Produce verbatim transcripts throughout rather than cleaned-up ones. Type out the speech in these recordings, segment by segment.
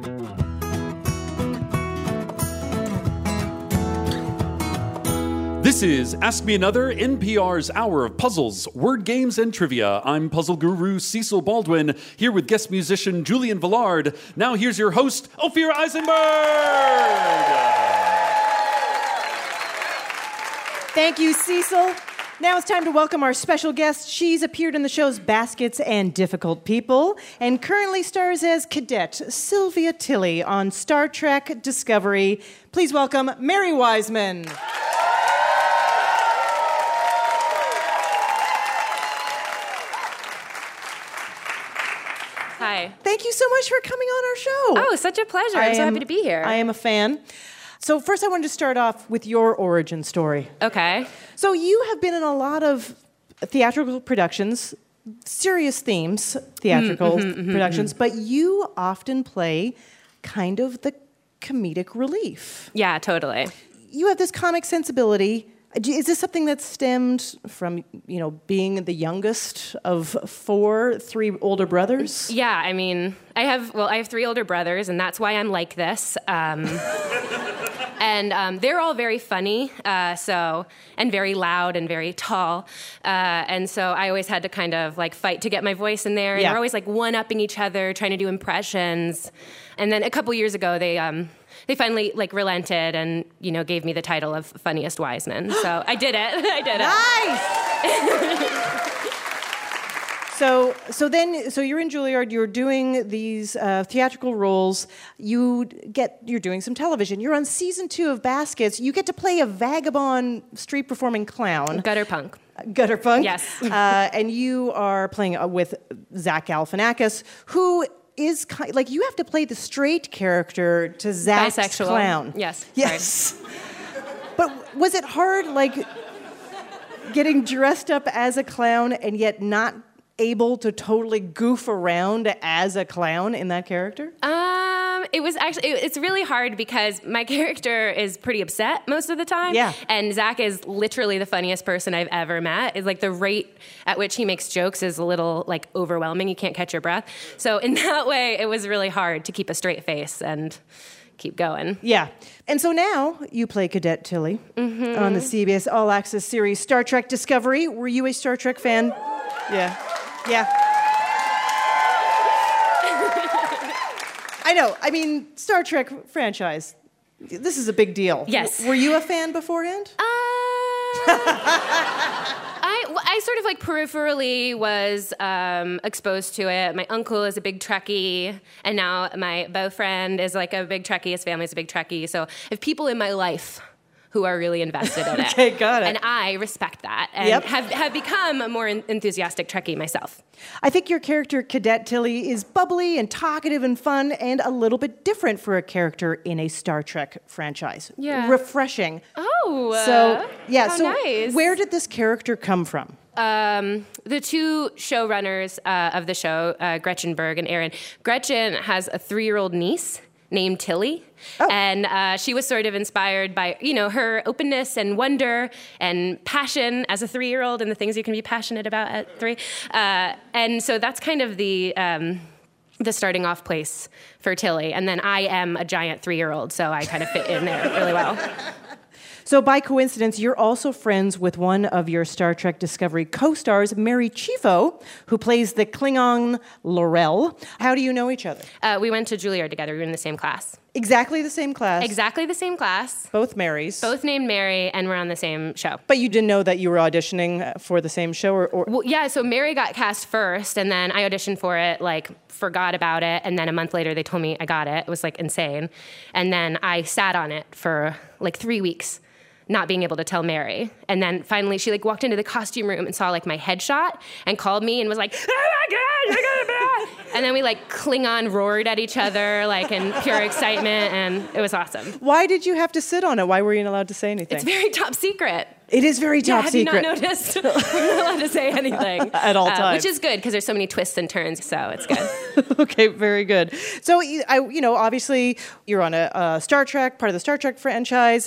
This is Ask Me Another, N P R's hour of puzzles, word games, and trivia. I'm puzzle guru Cecil Baldwin, here with guest musician Julian Villard. Now here's your host, Ophira Eisenberg! Thank you, Cecil. Now it's time to welcome our special guest. She's appeared in the shows Baskets and Difficult People, and currently stars as Cadet Sylvia Tilly on Star Trek Discovery. Please welcome Mary Wiseman. Hi. Thank you so much for coming on our show. Oh, such a pleasure. I'm I so am, happy to be here. I am a fan. So first I wanted to start off with your origin story. Okay. So you have been in a lot of theatrical productions, serious themes, theatrical mm, mm-hmm, productions, mm-hmm. but you often play kind of the comedic relief. Yeah, totally. You have this comic sensibility. Is this something that stemmed from, you know, being the youngest of four, three older brothers? Yeah, I mean, I have, well, I have three older brothers, and that's why I'm like this. Um, and um, they're all very funny, uh, so, and very loud and very tall. Uh, and so I always had to kind of, like, fight to get my voice in there. And yeah. we're always, like, one-upping each other, trying to do impressions. And then a couple years ago, they... Um, They finally, like, relented and, you know, gave me the title of Funniest Wiseman. So I did it. I did it. Nice! so, so then, so you're in Juilliard. You're doing these uh, theatrical roles. You get, you're doing some television. You're on season two of Baskets. You get to play a vagabond street performing clown. Gutter punk. Gutter punk. Yes. uh, and you are playing uh, with Zach Galifianakis, who is kind, like, you have to play the straight character to Zach's bisexual clown. Yes. Yes. But was it hard, like, getting dressed up as a clown and yet not able to totally goof around as a clown in that character? Um, it was actually, it, it's really hard because my character is pretty upset most of the time. Yeah. And Zach is literally the funniest person I've ever met. It's like the rate at which he makes jokes is a little, like, overwhelming. You can't catch your breath. So in that way, it was really hard to keep a straight face and keep going. Yeah. And so now you play Cadet Tilly mm-hmm. on the C B S All Access series Star Trek Discovery. Were you a Star Trek fan? Yeah. Yeah. I know. I mean, Star Trek franchise, this is a big deal. Yes. W- were you a fan beforehand? Uh, I, I sort of, like, peripherally was um, exposed to it. My uncle is a big Trekkie, and now my boyfriend is, like, a big Trekkie. His family's a big Trekkie. So if people in my life who are really invested in it. Okay, got it. And I respect that and yep. have, have become a more enthusiastic Trekkie myself. I think your character, Cadet Tilly, is bubbly and talkative and fun and a little bit different for a character in a Star Trek franchise. Yeah. Refreshing. Oh, so uh, yeah. how so nice. Where did this character come from? Um, the two showrunners uh, of the show, uh, Gretchen Berg and Aaron. Gretchen has a three-year-old niece named Tilly. Oh. And uh, she was sort of inspired by, you know, her openness and wonder and passion as a three-year-old and the things you can be passionate about at three. Uh, and so that's kind of the um, the starting off place for Tilly. And then I am a giant three-year-old, so I kind of fit in there really well. So by coincidence, you're also friends with one of your Star Trek Discovery co-stars, Mary Chieffo, who plays the Klingon L'Rell. How do you know each other? Uh, we went to Juilliard together. We were in the same class. Exactly the same class. Exactly the same class. Both Marys. Both named Mary, and we're on the same show. But you didn't know that you were auditioning for the same show? or, or... Well, yeah, so Mary got cast first, and then I auditioned for it, like, forgot about it, and then a month later they told me I got it. It was, like, insane. And then I sat on it for, like, three weeks. Not being able to tell Mary. And then finally she, like, walked into the costume room and saw, like, my headshot and called me and was like, oh my God, I got it back. And then we, like, Klingon roared at each other, like, in pure excitement, and it was awesome. Why did you have to sit on it? Why were you not allowed to say anything? It's very top secret. It is very top yeah, have secret. Have you not noticed? We're not allowed to say anything. At all uh, times. Which is good, because there's so many twists and turns, so it's good. Okay, very good. So, I, you know, obviously, you're on a uh, Star Trek, part of the Star Trek franchise.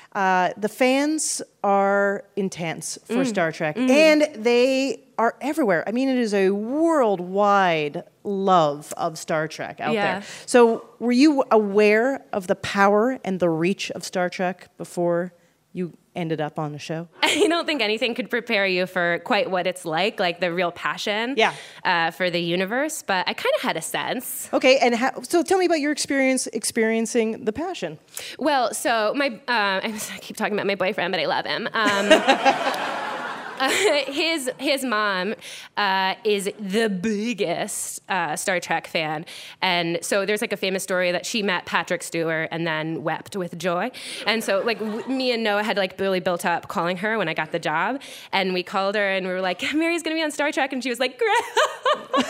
Uh, the fans are intense for Mm. Star Trek, Mm. and they are everywhere. I mean, it is a worldwide love of Star Trek out Yeah. there. So, were you aware of the power and the reach of Star Trek before you ended up on the show? I don't think anything could prepare you for quite what it's like, like the real passion Yeah. uh, for the universe. But I kind of had a sense. Okay, and how, so tell me about your experience experiencing the passion. Well, so my uh, I keep talking about my boyfriend, but I love him. Um, Uh, his his mom uh, is the biggest uh, Star Trek fan, and so there's like a famous story that she met Patrick Stewart and then wept with joy. And so like w- me and Noah had like really built up calling her when I got the job, and we called her and we were like, Mary's gonna be on Star Trek, and she was like, great.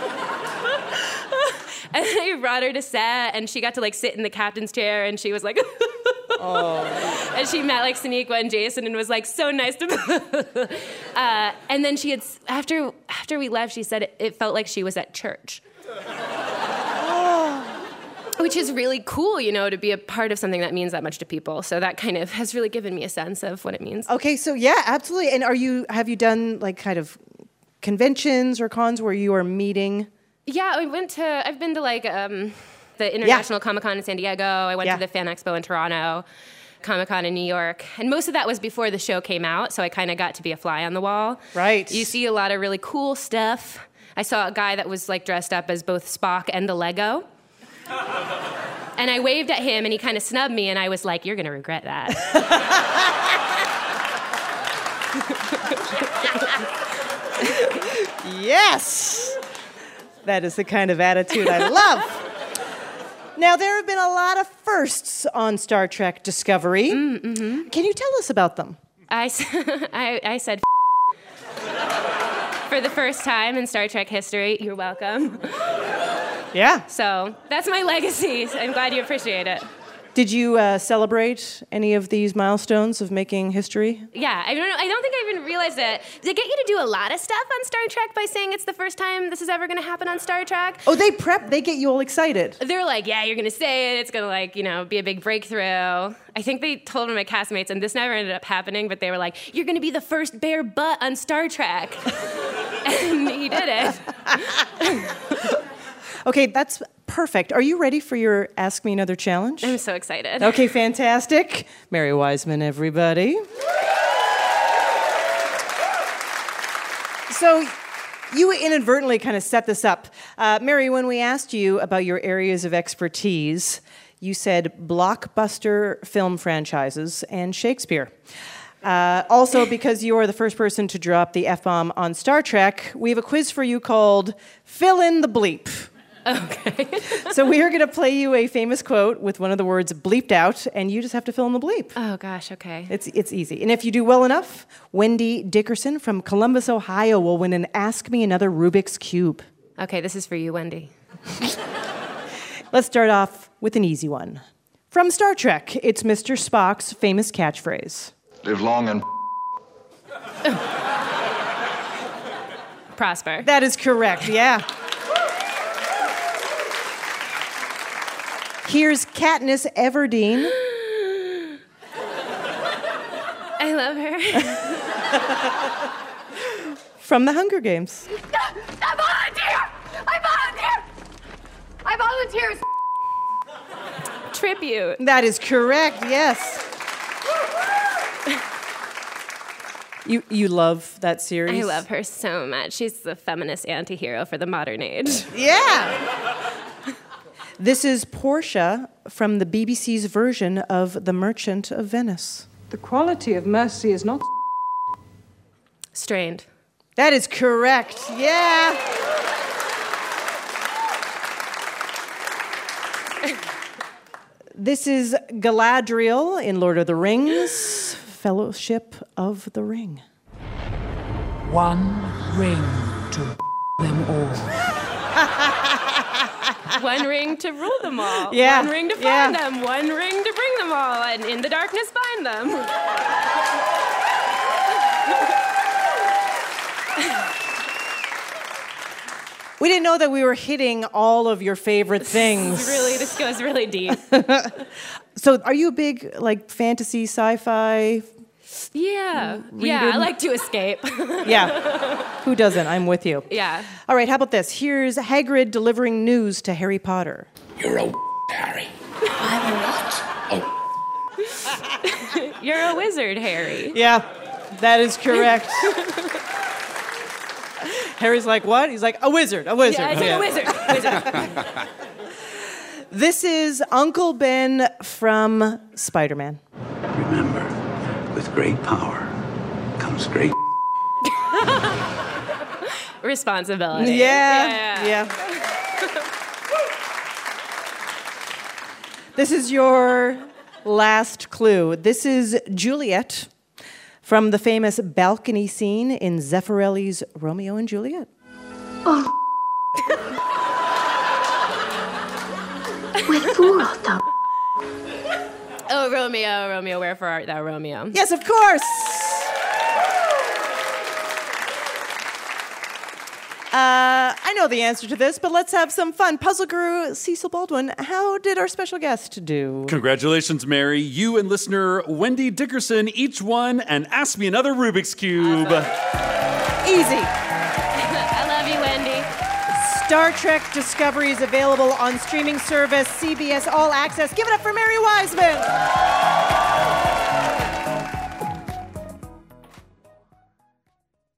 And I brought her to set, and she got to like sit in the captain's chair, and she was like, oh. And she met like Sonequa and Jason, and was like, so nice to. uh, and then she had after after we left, she said it, it felt like she was at church. Which is really cool, you know, to be a part of something that means that much to people. So that kind of has really given me a sense of what it means. Okay, so yeah, absolutely. And are you have you done like kind of conventions or cons where you are meeting? Yeah, I went to. I've been to like um, the International Yeah. Comic Con in San Diego. I went Yeah. to the Fan Expo in Toronto, Comic Con in New York, and most of that was before the show came out. So I kind of got to be a fly on the wall. Right. You see a lot of really cool stuff. I saw a guy that was like dressed up as both Spock and a Lego. And I waved at him, and he kind of snubbed me, and I was like, "You're gonna regret that." Yes! That is the kind of attitude I love. Now, there have been a lot of firsts on Star Trek Discovery. Mm, mm-hmm. Can you tell us about them? I, s- I, I said for the first time in Star Trek history. You're welcome. Yeah. So that's my legacy. I'm glad you appreciate it. Did you uh, celebrate any of these milestones of making history? Yeah, I don't know. I don't think I even realized it. They get you to do a lot of stuff on Star Trek by saying it's the first time this is ever going to happen on Star Trek. Oh, they prep, they get you all excited. They're like, yeah, you're going to say it. It's going to, like, you know, be a big breakthrough. I think they told my castmates, and this never ended up happening, but they were like, you're going to be the first bare butt on Star Trek. And he did it. Okay, that's perfect. Are you ready for your Ask Me Another challenge? I'm so excited. Okay, fantastic. Mary Wiseman, everybody. So you inadvertently kind of set this up. Uh, Mary, when we asked you about your areas of expertise, you said blockbuster film franchises and Shakespeare. Uh, also, because you are the first person to drop the F-bomb on Star Trek, we have a quiz for you called Fill in the Bleep. Okay. So we are going to play you a famous quote with one of the words bleeped out, and you just have to fill in the bleep. Oh, gosh, okay. It's it's easy. And if you do well enough, Wendy Dickerson from Columbus, Ohio will win an Ask Me Another Rubik's Cube. Okay, this is for you, Wendy. Let's start off with an easy one. From Star Trek, it's Mister Spock's famous catchphrase. Live long and... Prosper. That is correct, yeah. Here's Katniss Everdeen. I love her. From The Hunger Games. I volunteer! I volunteer! I volunteer! Tribute. That is correct, yes. You you love that series? I love her so much. She's the feminist anti-hero for the modern age. Yeah. This is Portia from the B B C's version of The Merchant of Venice. The quality of mercy is not... Strained. That is correct. Yeah. This is Galadriel in Lord of the Rings, Fellowship of the Ring. One ring to them all. One ring to rule them all. Yeah, One ring to find yeah. them. One ring to bring them all. And in the darkness find them. We didn't know that we were hitting all of your favorite things. Really, this goes really deep. So, are you a big like fantasy, sci-fi? Yeah. Read Yeah, it. I like to escape. Yeah. Who doesn't? I'm with you. Yeah. All right, how about this? Here's Hagrid delivering news to Harry Potter. You're a Harry. I'm a what? Oh, You're a wizard, Harry. Yeah, that is correct. Harry's like, what? He's like, a wizard, a wizard. Yeah, I said Yeah. a wizard. Wizard. This is Uncle Ben from Spider-Man. Remember, with great power comes great. Responsibility. Yeah, yeah. This is your last clue. This is Juliet from the famous balcony scene in Zeffirelli's Romeo and Juliet. Wherefore art thou? Oh, Romeo, Romeo, wherefore art thou, Romeo? Yes, of course. Uh, I know the answer to this, but let's have some fun. Puzzle guru Cecil Baldwin, how did our special guest do? Congratulations, Mary. You and listener Wendy Dickerson each won and Ask Me Another Rubik's Cube. Easy. I love you, Wendy. Star Trek Discovery is available on streaming service C B S All Access. Give it up for Mary Wiseman.